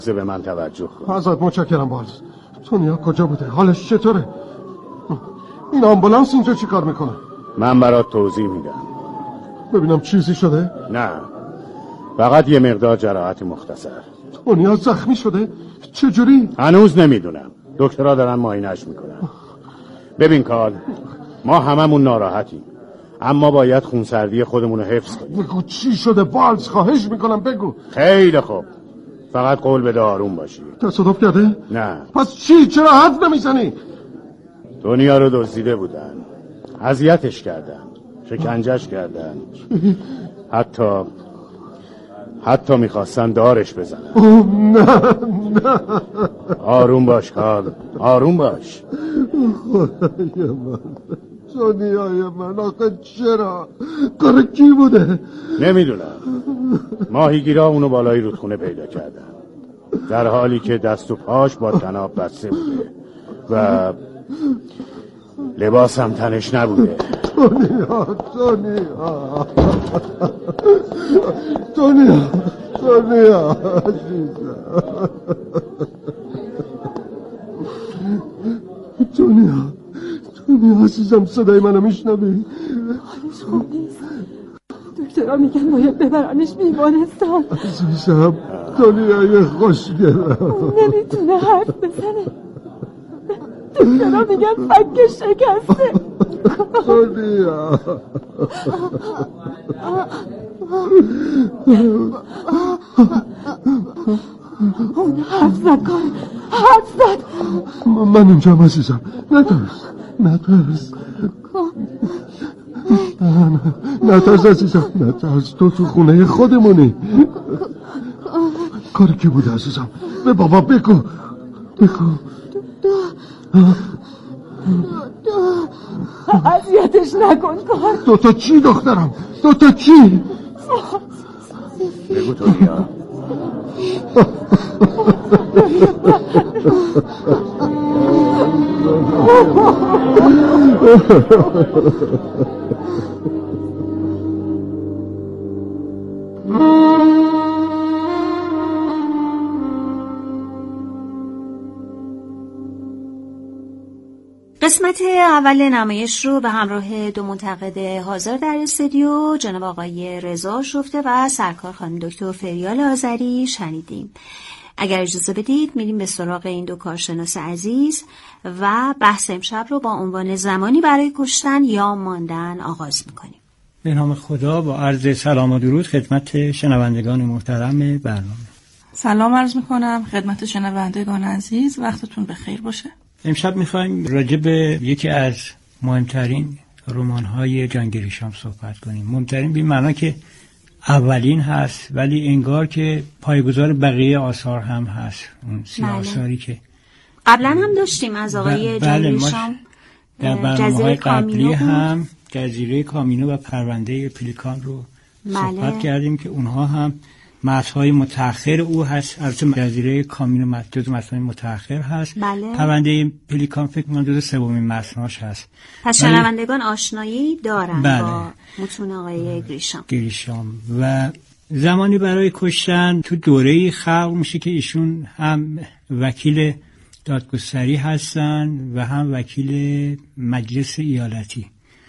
به من توجه کن. ازت متشکرم بالز. تونیا کجا بوده؟ حالش چطوره؟ این آمبولانس اینجا چی کار میکنه؟ من برات توضیح میدم. ببینم چیزی شده؟ نه، فقط یه مقدار جراحت مختصر. تونیا زخمی شده؟ چجوری؟ هنوز نمیدونم، دکترها دارن معاینه‌اش میکنن. ببین کارل، ما هممون ناراحتیم، اما باید خونسردی خودمون رو حفظ کنیم. بگو چی شده بالز، خواهش میکنم بگو. خیلی خوب، فقط قول بده آروم باشی. تصادف کرده؟ نه. پس چی؟ چرا حرف نمیزنی؟ دنیا رو دزدیده بودن، اذیتش کردن، شکنجهش کردن، حتی میخواستن دارش بزنن. نه. آروم باش کارل، آروم باش. خدای من، دنیای من، آخه چرا؟ کار کی بوده؟ نمیدونم. ماهیگیرا اونو بالای رودخونه پیدا کردن، در حالی که دست و پاش با طناب بسته بوده و لباس هم تنش نبوده. دنیا عزیزم، صدای منو میشنوی؟ دکترها میگن باید ببرنش بیمارستان. عزیزم، دنیای خوشگلم نمیتونه حرف بزنه. دکترها میگن فکش شکسته. دنیا اون حرف زد کار، حرف زد. من اینجام عزیزم، نترس عزیزم، نترس. تو خونه خودمونی. کاری که بوده عزیزم؟ به بابا بگو. اذیتش نکن کار. دوتا چی دخترم؟ دوتا چی؟ بگو دنیا. قسمت اول نمایش رو به همراه دو منتقد حاضر در استودیو، جناب آقای رضا شفته و سرکار خانم دکتر فریال آذری شنیدیم. اگر اجازه بدید میریم به سراغ این دو کارشناس عزیز و بحث امشب رو با عنوان زمانی برای کشتن یا ماندن آغاز میکنیم. به نام خدا، با عرض سلام و درود خدمت شنوندگان محترم برنامه. سلام عرض میکنم خدمت شنوندگان عزیز، وقتتون بخیر باشه. امشب میخوایم راجع به یکی از مهمترین رمان‌های جان گریشام صحبت کنیم. مهمترین به معنی که اولین هست، ولی انگار که پایه‌گذار بقیه آثار هم هست. اون 30 آثاری که قبلا هم داشتیم از آقای جان گریشام در برنامه‌های قبلی هم جزیره کامینو و پرونده پلیکان رو صحبت کردیم که اونها هم متن‌های متأخر او هست. البته جزیره کامینو جزو متن‌های متأخر هست. پرونده پلیکان فکر می‌کنم جزو سومین متن‌هاش هست. پس شنوندگان آشنایی دارن با متون آقای گریشام. و زمانی برای کشتن تو دوره‌ای خلق میشه که ایشون هم وکیل دادگستری هستن و هم وکیل مجلس ایالتی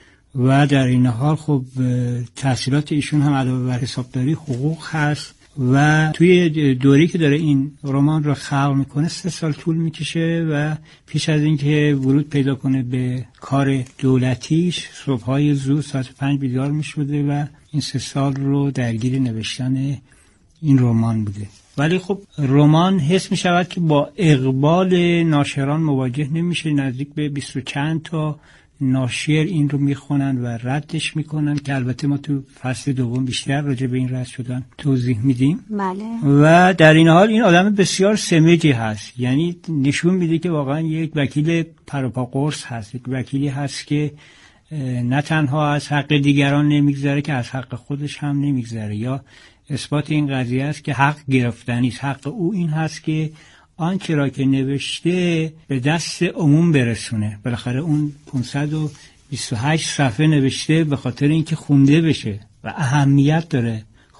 و در این حال خب تحصیلات ایشون هم علاوه بر حسابداری حقوق هست و توی دوره‌ای که داره این رمان رو خلق میکنه 3 سال طول میکشه و پیش از اینکه ورود پیدا کنه به کار دولتیش صبح‌های زود ساعت 5 بیدار میشده و این 3 سال رو درگیر نوشتن این رمان بوده. ولی خب رمان حس می شود که با اقبال ناشران مواجه نمیشه. نزدیک به 20 و چند تا ناشر این رو میخونن و ردش میکنن که البته ما تو فصل دوم بیشتر راجع به این رد شدن توضیح میدیم. و در این حال این آدم بسیار سمجی هست، یعنی نشون میده که واقعا یک وکیل پروپا قرص هست، یک وکیلی هست که نه تنها از حق دیگران نمیگذره که از حق خودش هم نمیگذره. یا اثبات این قضیه است که حق گرفتنی است. حق او این هست که آنچه را که نوشته به دست عموم برسونه. بالاخره اون 528 صفحه نوشته به خاطر اینکه خونده بشه و اهمیت داره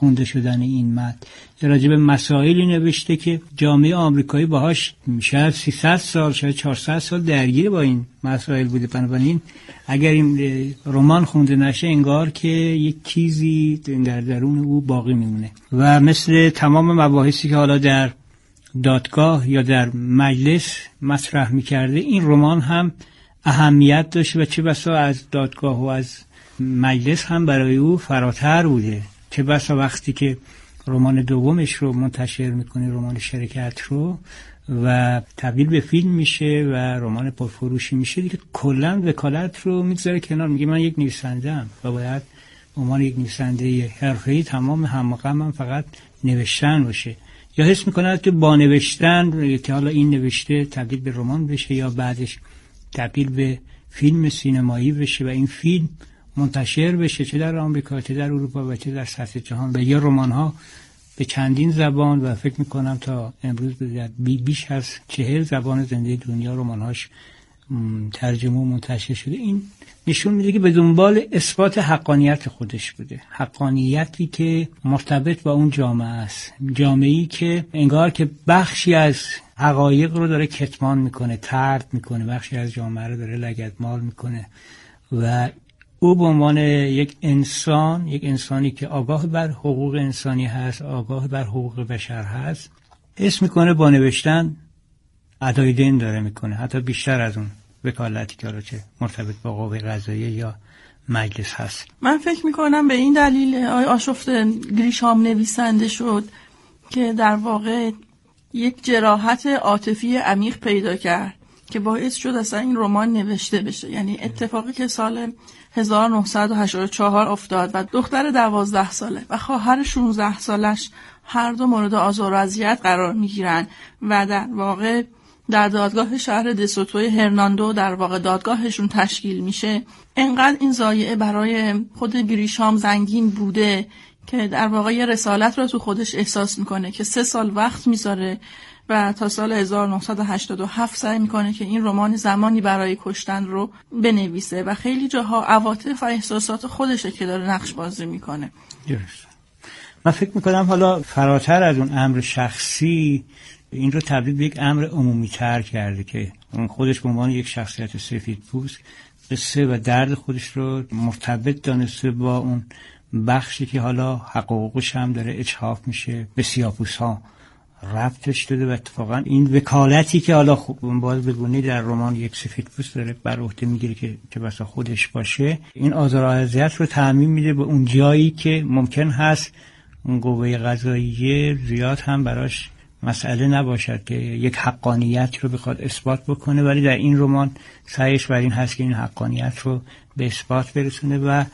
خونده شدن این متن. راجع به مسائلی نوشته که جامعه آمریکایی باهاش شاید 300 سال شاید 400 سال درگیر با این مسائل بوده. بنابراین اگر این رمان خونده نشه انگار که یک چیزی در درون او باقی میمونه و مثل تمام مباحثی که حالا در دادگاه یا در مجلس مطرح میکرده این رمان هم اهمیت داشته و چه بسا از دادگاه و از مجلس هم برای او فراتر بوده. چه بسا وقتی که رمان دومش رو منتشر میکنه، رمان شرکت رو، و تبدیل به فیلم میشه و رمان پرفروشی میشه، دیگه کلا وکالت رو میذاره کنار، میگه من یک نویسنده‌ام و باید عنوان یک نویسنده حرفه‌ای تمام همغمم فقط نوشتن باشه. یا حس میکنه که با نوشتن که حالا این نوشته تبدیل به رمان بشه یا بعدش تبدیل به فیلم سینمایی بشه و این فیلم منتشر بشه، چه در آمریکا چه در اروپا و چه در سطح جهان، و یا رمان‌ها به چندین زبان و فکر میکنم تا امروز بیش از 40 زبان زنده دنیا رمان‌هاش ترجمه و منتشر شده. این نشون میده که به دنبال اثبات حقانیت خودش بوده، حقانیتی که مرتبط با اون جامعه است، جامعه‌ای که انگار که بخشی از حقایق رو داره کتمان میکنه، طرد میکنه، بخشی از جامعه رو داره لگدمال میکنه و او به عنوان یک انسانی که آگاه بر حقوق انسانی هست، آگاه بر حقوق بشر هست، حس میکنه با نوشتن ادای دین داره میکنه، حتی بیشتر از اون وکالتی که چه مرتبط با قوه قضاییه یا مجلس هست. من فکر میکنم به این دلیل آشفته گریشام نویسنده شد که در واقع یک جراحت عاطفی عمیق پیدا کرد که باعث شد اصلا این رمان نوشته بشه. یعنی اتفاقی که سال 1984 افتاد و دختر 12 ساله و خواهر 16 سالش هر دو مورد آزار و اذیت قرار میگیرن و در واقع در دادگاه شهر دسوتوی هرناندو در واقع دادگاهشون تشکیل میشه. انقدر این ضایعه برای خود گریشام زنگین بوده که در واقع یه رسالت رو تو خودش احساس میکنه که 3 سال وقت میذاره و تا سال 1987 سعی میکنه که این رمان زمانی برای کشتن رو بنویسه و خیلی جاها عواطف و احساسات خودشه که داره نقش بازی میکنه. درست. من فکر میکنم حالا فراتر از اون امر شخصی این رو تبدیل به یک امر عمومی تر کرده که اون خودش به عنوان یک شخصیت سفیدپوست قصه و درد خودش رو مرتبط دانسته با اون بخشی که حالا حقوقش هم داره اجحاف میشه به سیاه‌پوست‌ها ربطش داده و اتفاقا این وکالتی که حالا باز بگونه در رمان یک سفیدپوست داره بر عهده میگیره که بسا خودش باشه، این آزار و اذیت رو تعمیم میده به اون جایی که ممکن هست اون قوه قضاییه زیاد هم براش مسئله نباشد که یک حقانیت رو بخواد اثبات بکنه، ولی در این رمان سعیش بر این هست که این حقانیت رو به اثبات برسونه و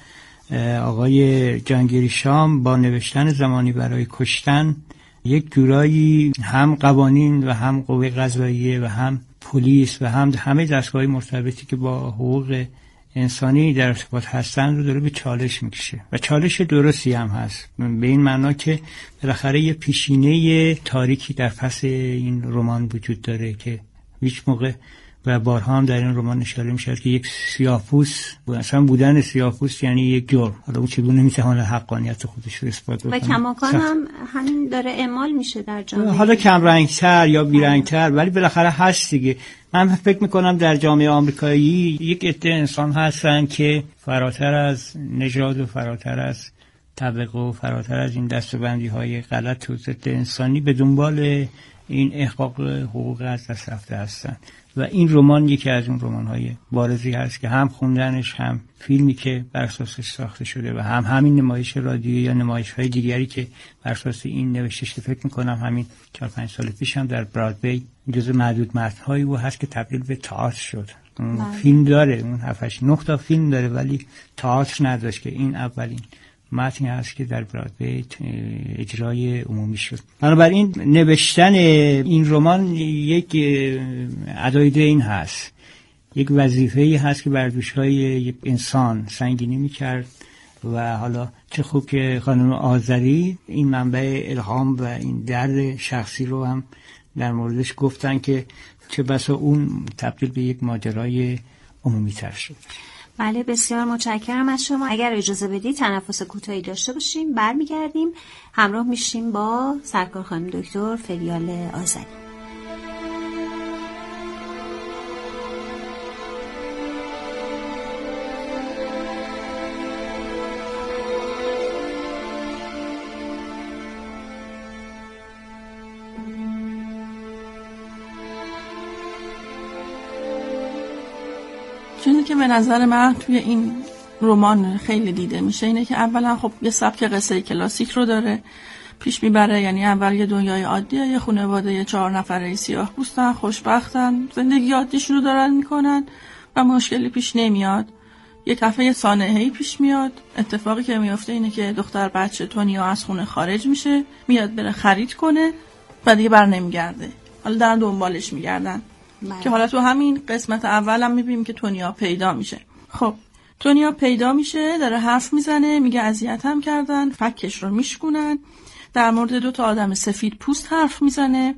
آقای جان گریشام با نوشتن زمانی برای کشتن یک جورایی هم قوانین و هم قوه قضاییه و هم پلیس و هم همه دستگاه مرتبطی که با حقوق انسانی در ارتباط هستن رو داره به چالش میکشه و چالش درستی هم هست، به این معنا که بالاخره یه پیشینه تاریکی در پس این رمان وجود داره که هیچ موقع و بارها هم در این رمان اشاره میشه که یک سیاه‌پوست اصلا بودن سیاه‌پوست یعنی یک جرم، حالا اون چگونه میتونه حقانیت خودش رو اثبات بکنه و کماکان هم همین داره اعمال میشه در جامعه، حالا کم رنگتر یا بیرنگتر، ولی بالاخره هست دیگه. من فکر میکنم در جامعه آمریکایی یک عده انسان هستن که فراتر از نژاد و فراتر از طبقه و فراتر از این دسته‌بندی های غلط و ضد انسانی به دنبال این احقاق حقوق از دست رفته هستن و این رمان یکی از اون رمان‌های بارزی هست که هم خوندنش هم فیلمی که بر اساسش ساخته شده و هم همین نمایش رادیویی یا نمایش‌های دیگری که بر اساس این نوشته شده. فکر می‌کنم همین 4-5 سال پیش هم در برادوی جزو معدود متن‌هایی بود هست که تبدیل به تئاتر شد. فیلم داره، اون 7-9 تا فیلم داره ولی تئاتر نداشت که این اولین متنی هست که در برادوی اجرای عمومی شد. بنابراین نوشتن این رمان یک ادای دین هست، یک وظیفه‌ای هست که بر دوش‌های یک انسان سنگینی می‌کرد و حالا چه خوب که خانم آذری این منبع الهام و این درد شخصی رو هم در موردش گفتن که چه بسا اون تبدیل به یک ماجرای عمومی تر شد. بله، بسیار متشکرم از شما. اگر اجازه بدید تنفس کوتاهی داشته باشیم، برمیگردیم همراه میشیم با سرکار خانم دکتر فریال آذری. چیزی که به نظر من توی این رمان خیلی دیده میشه اینه که اولا خب یه سبک قصه کلاسیک رو داره پیش میبره. یعنی اول یه دنیای عادیه، یه خانواده 4 نفره سیاه پوستن، خوشبختن، زندگی عادیشون رو دارن میکنن و مشکلی پیش نمیاد. یه دفعه سانحه‌ای پیش میاد. اتفاقی که میفته اینه که دختر بچه تونیا از خونه خارج میشه، میاد بره خرید کنه و دیگه بر نمیگرده. حالا دارن دنبالش میگردن که حالا تو همین قسمت اول هم میبینیم که تونیا پیدا میشه. خب تونیا پیدا میشه، داره حرف میزنه، میگه اذیتم کردن، فکش رو میشکنن. در مورد 2 آدم سفید پوست حرف میزنه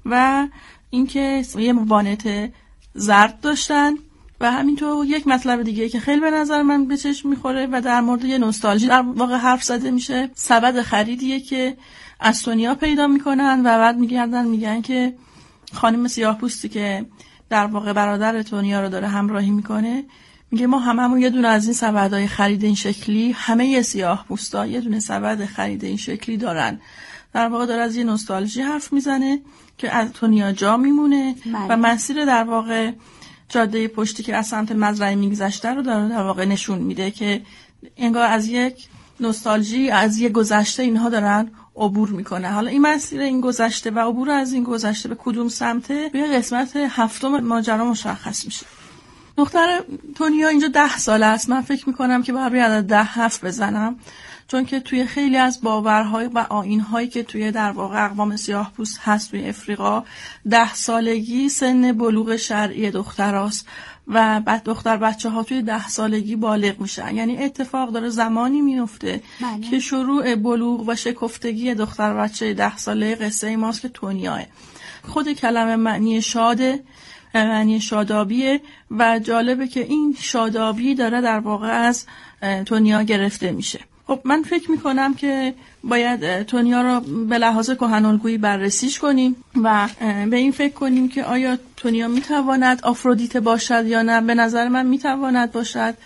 و اینکه یه وانت زرد داشتن و همینطور یک مطلب دیگه که خیلی به نظر من به چشم میخوره و در مورد یه نوستالژی در واقع حرف زده میشه. سبد خریدیه که از تونیا پیدا میکنن و بعد میگردن میگن که خانم سیاه پوستی که در واقع برادر تونیا رو داره همراهی میکنه میگه ما هممون یه دونه از این سبدهای خرید این شکلی، همه سیاه پوستا یه دونه سبد خرید این شکلی دارن. در واقع داره از یه نوستالژی حرف میزنه که از تونیا جا میمونه و مسیر در واقع جاده پشتی که از سمت مزرعه میگذشته رو داره در واقع نشون میده که انگار از یک نوستالژی، از یک گذشته اینها دارن عبور میکنه. حالا این مسیر این گذشته و عبور از این گذشته به کدوم سمته توی قسمت 7 ماجرا مشخص میشه. دختر تونیا اینجا 10 ساله است. من فکر میکنم که باید روی عدد 10 حرف بزنم، چون که توی خیلی از باورهای و آیین‌هایی که توی در واقع اقوام سیاه‌پوست هست توی افریقا 10 سالگی سن بلوغ شرعی دختراست و بعد دختر بچه‌ها توی 10 سالگی بالغ میشن. یعنی اتفاق داره زمانی میفته که شروع بلوغ و شکفتگی دختر بچه 10 ساله قصه ماست که تونیاه. خود کلمه معنی شاده، معنی شادابیه و جالبه که این شادابی داره در واقع از تونیا گرفته میشه. خب من فکر میکنم که باید تونیا رو به لحاظ کهن‌الگویی بررسیش کنیم و به این فکر کنیم که آیا تونیا میتواند آفرودیت باشد یا نه. به نظر من میتواند باشد،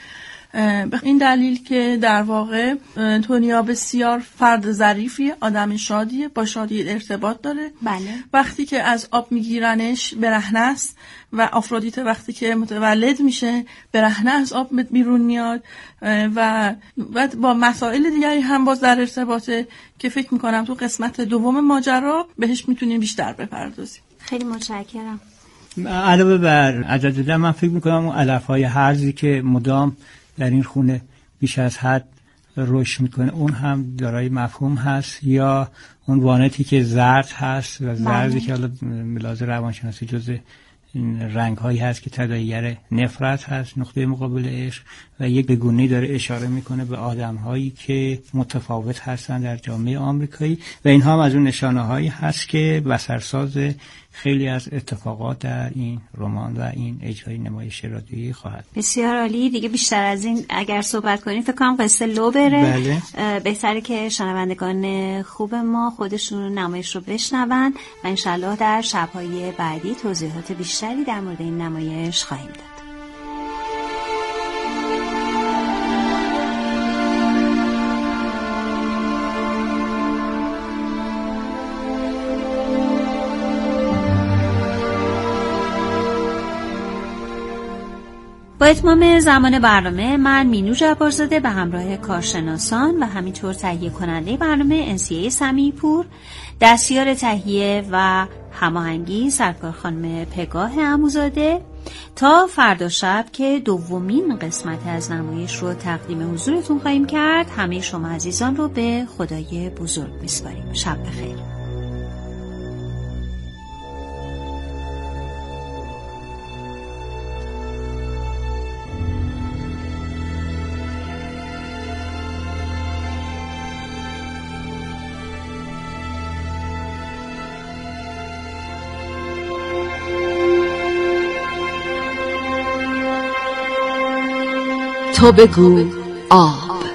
به این دلیل که در واقع تونیا بسیار فرد ظریفی، آدم شادیه، با شادی ارتباط داره. بله. وقتی که از آب میگیرنش برهنه است و آفرودیت وقتی که متولد میشه برهنه از آب بیرون میاد و با مسائل دیگری هم باز در ارتباطه که فکر میکنم تو قسمت 2 ماجرا بهش میتونیم بیشتر بپردازیم. خیلی متشکرم. علاوه بر عدد 10 من فکر میکنم اون علفهای هرزی که مدام در این خونه بیش از حد رشد میکنه اون هم دارای مفهوم هست، یا اون وانتی که زرد هست و زردی که حالا ملاحظه روانشناسی جزء رنگ هایی هست که تداعیگر نفرت هست، نقطه مقابل عشق، و یک بگونه‌ای داره اشاره میکنه به آدم هایی که متفاوت هستن در جامعه آمریکایی و اینها هم از اون نشانه هایی هست که بصرساز خیلی از اتفاقات در این رمان و این اجرای نمایش رادیویی خواهد. بسیار عالی. دیگه بیشتر از این اگر صحبت کنیم فکر کنم قصه لو بره. بله. بهتره که شنوندگان خوب ما خودشون نمایش رو بشنون و انشالله در شب‌های بعدی توضیحات بیشتری در مورد این نمایش خواهیم داد. با اتمام زمان برنامه من مینو جبارزاده به همراه کارشناسان و همینطور تهیه کننده برنامه انسیه سمیع‌پور، دستیار تهیه و هماهنگی سرکار خانم پگاه عموزاده، تا فردا شب که 2مین قسمت از نمایش رو تقدیم حضورتون خواهیم کرد، همه شما عزیزان رو به خدای بزرگ میسپاریم. شب بخیر. تو بگو آب.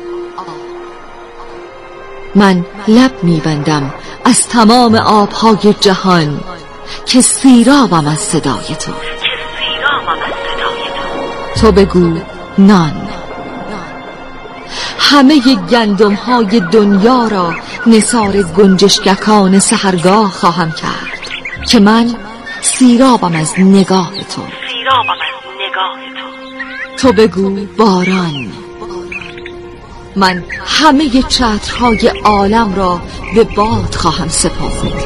من لب میبندم از تمام آبهای جهان که سیرابم از صدای تو. تو بگو نان. همه گندم های دنیا را نثار گنجشککان سحرگاه خواهم کرد که من سیرابم از نگاه تو. تو بگو باران. من همه چترهای عالم را به باد خواهم سپرد.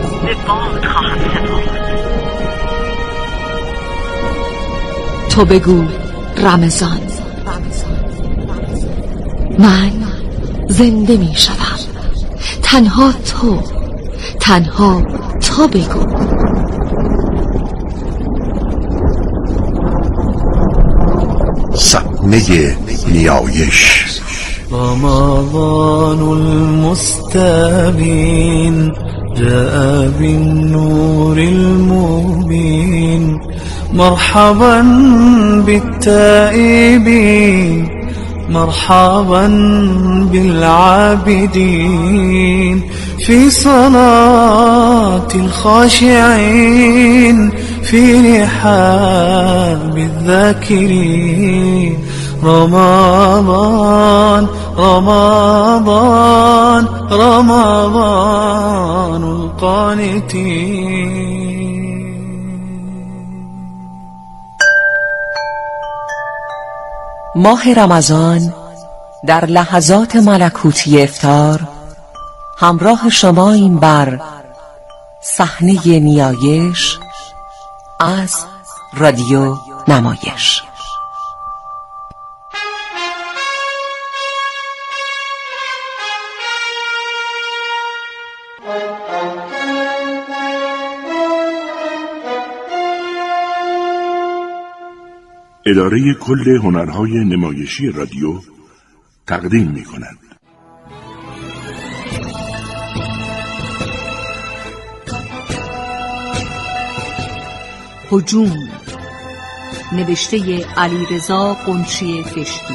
تو بگو رمضان. من زنده می شدم. تنها تو بگو. صحنه نیایش. رمضان المستبين جاء بالنور المبين مرحبا بالتائبين مرحبا بالعابدين في صلاة الخاشعين في رحاب الذاكرين. رمضان رمضان رمضان القانتين. ماه رمضان در لحظات ملکوتی افطار همراه شماییم بر صحنه نیایش از رادیو نمایش. اداره کل هنرهای نمایشی رادیو تقدیم می‌کند. هجوم، نوشته علیرضا قنچی فشکی،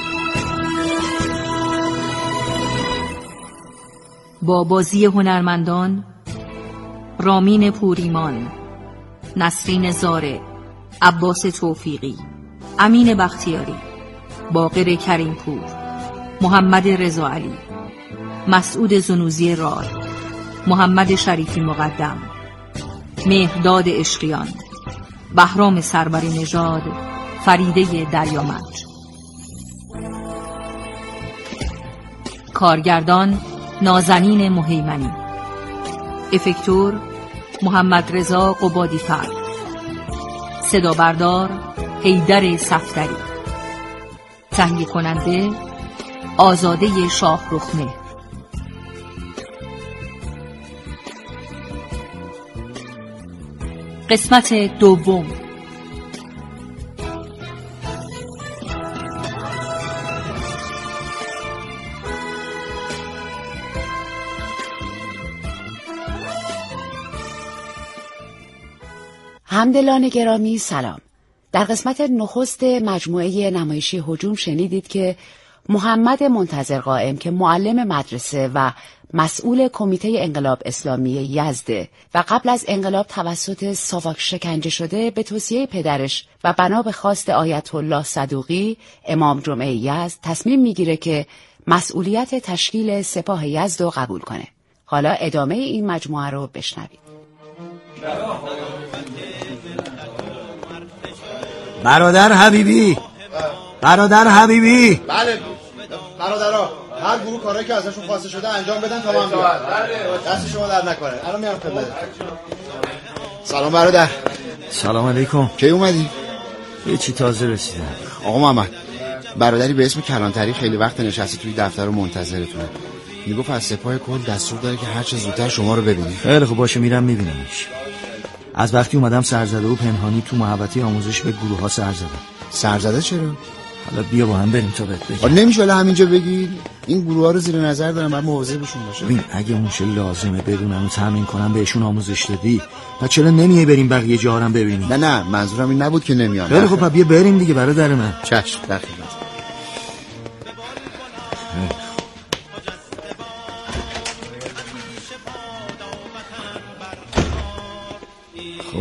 با بازی هنرمندان رامین پوریمان، نسرین زاره، عباس توفیقی، امین بختیاری، باقر کریمپور، محمد رضا علی، مسعود زنوزی راد، محمد شریفی مقدم، مهرداد عشقیان، بهرام سروری نژاد، فریده دریامنج. کارگردان نازنین مهیمنی، افکتور محمد رضا قبادی فرد، صدا بردار حیدر صفدری، تهیه کننده آزاده شاهرخمهر. قسمت دوم. همدلان گرامی سلام. در قسمت نخست مجموعه نمایشی هجوم شنیدید که محمد منتظر قائم که معلم مدرسه و مسئول کمیته انقلاب اسلامی یزد و قبل از انقلاب توسط ساواک شکنجه شده، به توصیه پدرش و بنا به خواست آیت الله صدوقی امام جمعه یزد تصمیم میگیره که مسئولیت تشکیل سپاه یزد رو قبول کنه. حالا ادامه این مجموعه رو بشنوید. برادر حبیبی، برادر حبیبی. بله برادرها، هر گروه کارهایی که ازشون خواسته شده انجام بدن تا من بیاد. دست شما در نکنه. الان میام خدمت. سلام برادر. سلام علیکم. کی اومدی؟ یه چی تازه رسیدم. آقا محمد، برادری به اسم کلانتری خیلی وقت نشسته توی دفتر و منتظرتونه. میگفت از سپاه کل دستور داره که هر چه زودتر شما رو ببینی. خیلی خوب، باشه میرم میبینمش. از وقتی اومدم سرزده و پنهانی تو محوطه آموزش به گروه ها سر زدم. سرزده چرا؟ حالا بیا با هم بریم تا بهت بگم. نمیشه ولی همینجا بگی؟ این گروه ها رو زیر نظر دارم، باید مواظبشون باشه. ببین اگه اونشه لازمه بدونن و تامین کنن بهشون آموزش دادی، و چرا نمیای بریم بقیه جاها رو ببینیم؟ نه منظورم این نبود که نمیان. خیلی خب بیا بریم دیگه برادر من. چشم، در خدمت.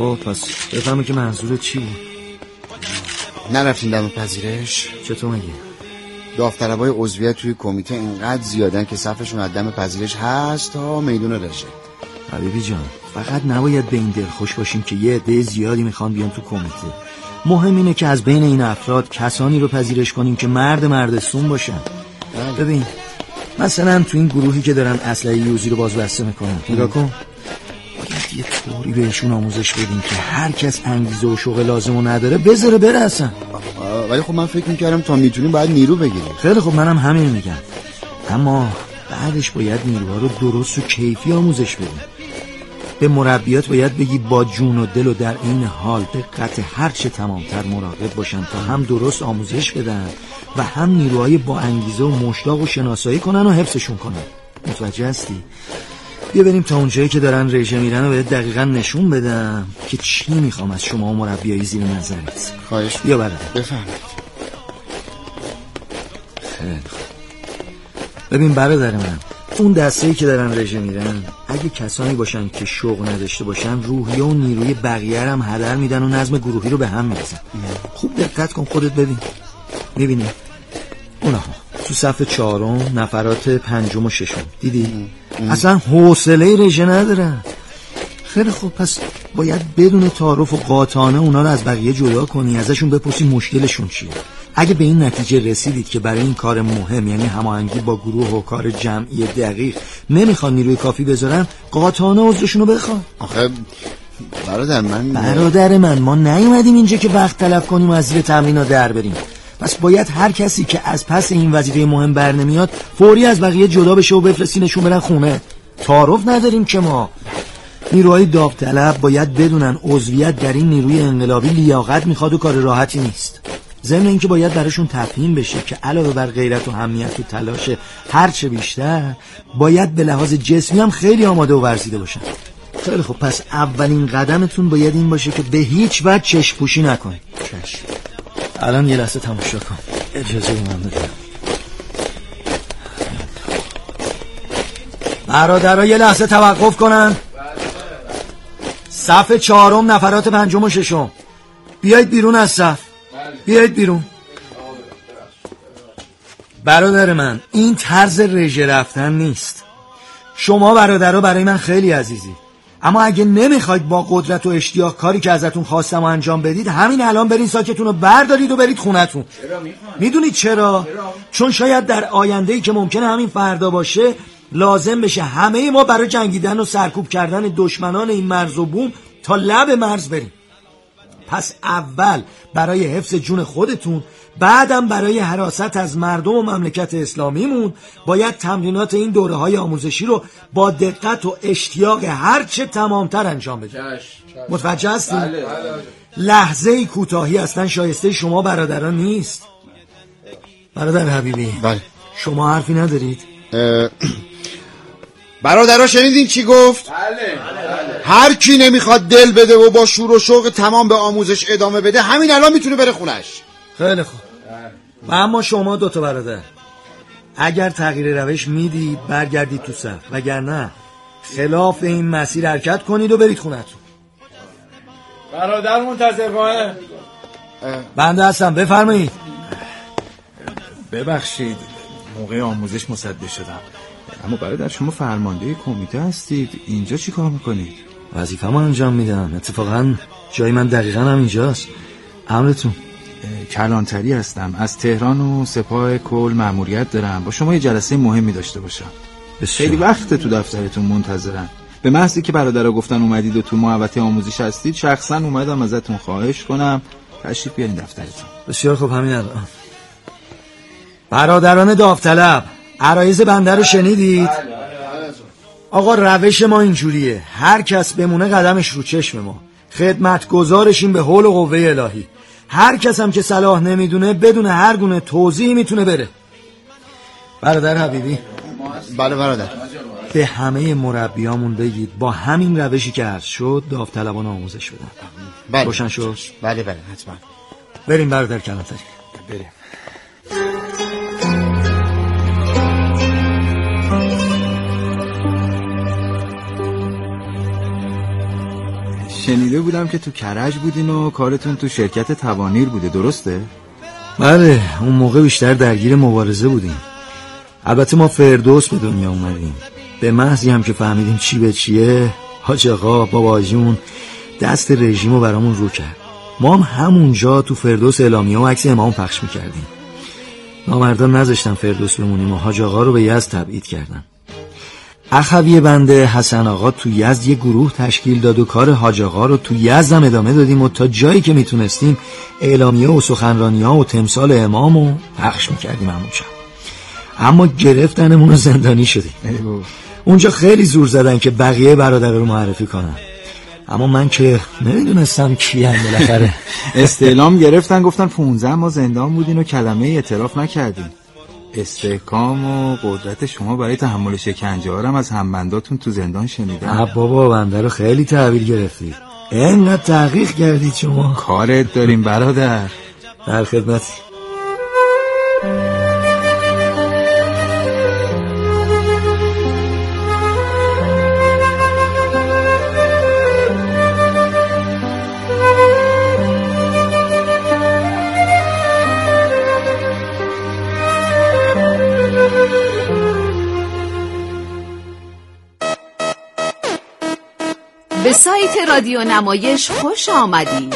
خب پس بفهمه که منظور چی بود. نرفتین دم پذیرش؟ چطور میگی؟ داوطلبای عضویت توی کمیته اینقدر زیادن که صفشون از دم پذیرش هست تا میدون رژه. حبیبی جان فقط نباید به این دلخوش باشیم که یه عده زیادی میخوان بیان تو کمیته. مهم اینه که از بین این افراد کسانی رو پذیرش کنیم که مردستون باشن. ببین مثلا تو این گروهی که دارن اسلحه یوزی رو بازبسته میکنن، نگاه کن، باید یه طوری بهشون آموزش بدیم که هر کس انگیزه و شوق لازمو نداره بذاره بره اصلا. ولی خب من فکر میکردم تا میتونیم باید نیرو بگیریم. خیلی خب منم همین میگم، اما بعدش باید نیروها رو درست و کیفی آموزش بدیم. به مربیات باید بگی با جون و دل و در این حال دقت هرچه تمامتر مراقب باشن تا هم درست آموزش بدن و هم نیروهای با انگیزه و مشتاق و شناسایی کنن و حفظشون کنن. متوجه هستی؟ بیا بریم تا اونجایی که دارن رژه میرن و باید دقیقا نشون بدم که چی میخوام از شما و مربیای زیر نظرت. خواهش بیا برادر بفرمایید. خیلی خوب. ببین برادر من، اون دسته‌ای که دارن رژه میرن اگه کسانی باشن که شوق نداشته باشن روحیه و نیروی بقیه هم هدر میدن و نظم گروهی رو به هم میریزن. خوب دقت کن خودت ببین. میبینی اونها تو صف 4 نفرات 5 و 6 دیدی؟ اصلا حوصله رژه ندارن. خیلی خوب، پس باید بدون تعارف و قاطعانه اونا رو از بقیه جدا کنی، ازشون بپرسی مشکلشون چیه. اگه به این نتیجه رسیدید که برای این کار مهم، یعنی هماهنگی با گروه و کار جمعی دقیق، نمیخوان نیروی کافی بذارن، قاطعانه عذرشون رو بخوان. آخه برادر من ما نیومدیم اینجا که وقت تلف کنیم و از زیر تمرینا در بریم. پس باید هر کسی که از پس این وظیفه مهم بر نمیاد فوری از بقیه جدا بشه و بفرستینشون برن خونه. تعارف نداریم که ما. نیروهای داوطلب باید بدونن عضویت در این نیروی انقلابی لیاقت میخواد و کار راحتی نیست. ضمن اینکه باید براشون تفهیم بشه که علاوه بر غیرت و همیت و تلاش هرچه بیشتر، باید به لحاظ جسمی هم خیلی آماده و ورزیده باشن. خیلی خب، پس اولین قدمتون باید این باشه که به هیچ وجه چشم پوشی نکنید. چشم. الان یه لحظه تماشا کن، اجازه من بده. برادرها یه لحظه توقف کنن. صف 4 نفرات 5 و 6 بیایید بیرون از صف. بیایید بیرون. برادر من، این طرز رژه رفتن نیست. شما برادرها برای من خیلی عزیزی، اما اگه نمیخواید با قدرت و اشتیاق کاری که ازتون خواستم انجام بدید، همین الان برین ساکتون رو بردارید و برید خونتون. میدونید چرا؟ چون شاید در آینده‌ای که ممکنه همین فردا باشه، لازم بشه همه ما برای جنگیدن و سرکوب کردن دشمنان این مرز و بوم تا لب مرز بریم. پس اول برای حفظ جون خودتون، بعدم برای حراست از مردم و مملکت اسلامیمون باید تمرینات این دوره‌های آموزشی رو با دقت و اشتیاق هرچه تمامتر انجام بدید. متوجه هستید؟ لحظه کوتاهی اصلا شایسته شما برادران نیست. برادر حبیبی، بله. شما حرفی ندارید؟ برادرها شنیدین چی گفت؟ بله. هر کی نمیخواد دل بده و با شور و شوق تمام به آموزش ادامه بده، همین الان میتونه بره خونش. خیلی خوب. و اما شما 2 برادر، اگر تغییر روش میدید برگردید تو صف، وگرنه خلاف این مسیر حرکت کنید و برید خونتون. برادر منتظر بنده هستم، بفرمایید. ببخشید موقع آموزش مصدق شدم، اما برادر شما فرمانده کمیته هستید، اینجا چی کار میکنید؟ وظیفه‌مو انجام میدم. اتفاقا جای من دقیقا هم اینجاست. امرتون. کلانتری هستم، از تهران و سپاه کل مأموریت دارم، با شما یه جلسه مهمی داشته باشم. خیلی وقت تو دفترتون منتظرم. به محضی که برادرها گفتن اومدید و تو محوطه آموزش هستید، شخصا اومدم ازتون خواهش کنم تشریف بیارین دفترتون. بسیار خوب، همین الان. برادران داوطلب، عرایض بنده رو شنیدید؟ آقا روش ما اینجوریه، هر کس بمونه قدمش رو چشم ما، خدمت گزارشیم به حول و قوه الهی. هر کس هم که صلاح نمیدونه بدون هر گونه توضیحی میتونه بره. برادر حبیبی. بله برادر. به همه مربیامون بگید با همین روشی که عرض شد داوطلبان آموزش بدن. بله. روشن شد؟ بله حتما. بریم برادر کلانتری. بریم. شنیده بودم که تو کرج بودین و کارتون تو شرکت توانیر بوده، درسته؟ بله، اون موقع بیشتر درگیر مبارزه بودیم. البته ما فردوس به دنیا اومدیم. به محضی هم که فهمیدیم چی به چیه، حاج آقا بابا جون دست رژیمو برامون رو کرد. ما هم همونجا تو فردوس اعلامیه و عکس امام پخش میکردیم. نامردان نذاشتن فردوس بمونیم و حاج آقا رو به یزد تبعید کردن. اخوی بنده حسن آقا تو یزد یه گروه تشکیل داد و کار حاج آقا رو تو یزد هم ادامه دادیم و تا جایی که میتونستیم اعلامیه و سخنرانی‌ها و تمثال امامو پخش میکردیم همون شب. اما گرفتنمون رو زندانی شدیم. اونجا خیلی زور زدن که بقیه برادر رو معرفی کنن، اما من که نمیدونستم کیم. بالاخره استعلام گرفتن، گفتن 15 ما زندان بودین و کلمه اعتراف نکردین. استحکام و قدرت شما برای تحمل شکنجه ها هم از همبنداتون تو زندان شنیدم. بابا بنده رو خیلی تحویل گرفتید، اینقدر تحقیق کردید شما. کارت داریم برادر. در خدمتی. به سایت رادیو نمایش خوش آمدید.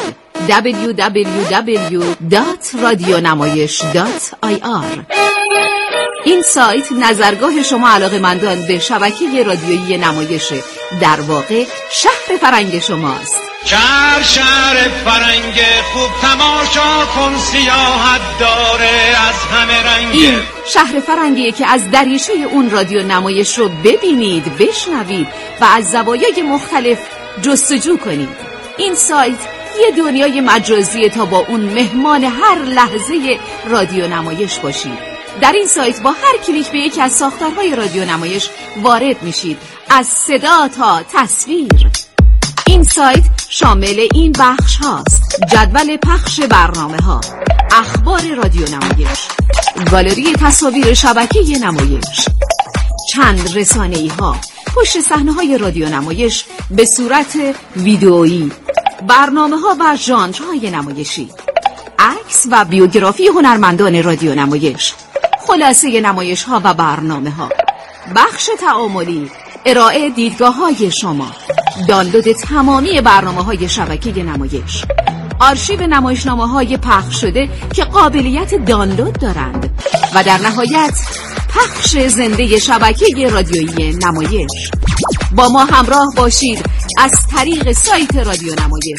www.radionamayish.ir. این سایت نظرگاه شما علاقه‌مندان به شبکه رادیویی نمایش، در واقع شهر فرنگ شماست. شهر فرنگ خوب تماشا کن، سیاحت داره از همه رنگ. این شهر فرنگیه که از دریچه اون رادیو نمایش رو ببینید، بشنوید و از زوایای مختلف جستجو کنید. این سایت یه دنیای مجازیه تا با اون مهمان هر لحظه رادیو نمایش باشید. در این سایت با هر کلیک به یکی از ساختارهای رادیو نمایش وارد میشید، از صدا تا تصویر. این سایت شامل این بخش هاست: جدول پخش برنامه ها، اخبار رادیو نمایش، گالری تصاویر شبکه نمایش، چند رسانه‌ای ها، پشت صحنه های رادیو نمایش به صورت ویدئویی، برنامه ها و ژانرهای نمایشی، عکس و بیوگرافی هنرمندان رادیو نمایش، خلاصه نمایش ها و برنامه ها، بخش تعاملی، ارائه دیدگاه های شما، دانلود تمامی برنامه های شبکه نمایش، آرشیو نمایشنامه های پخش شده که قابلیت دانلود دارند و در نهایت پخش زنده شبکه رادیویی نمایش. با ما همراه باشید از طریق سایت رادیو نمایش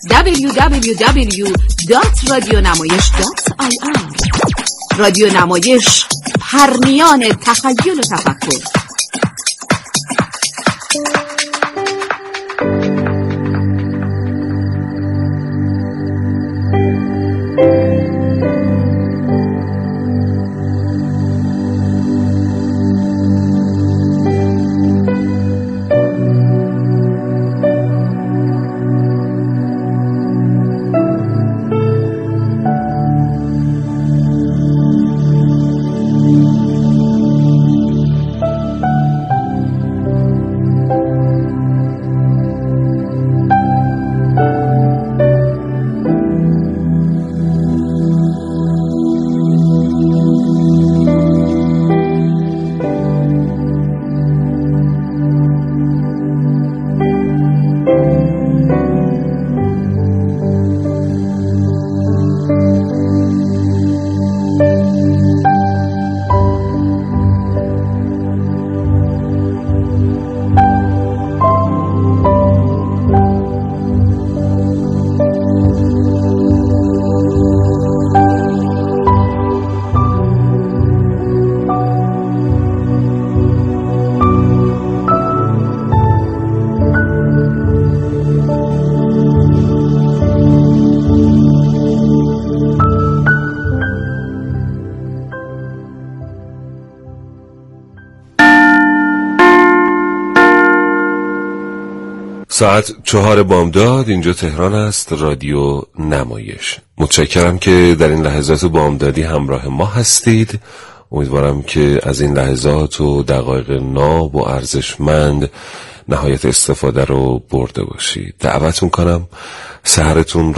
www.radionamayish.ir. رادیو نمایش، پرنیان تخیل و تفکر. ساعت 4 بامداد، اینجا تهران است، رادیو نمایش. متشکرم که در این لحظات بامدادی همراه ما هستید. امیدوارم که از این لحظات و دقایق ناب و ارزشمند نهایت استفاده رو برده باشید. دعوتون کنم سحرتون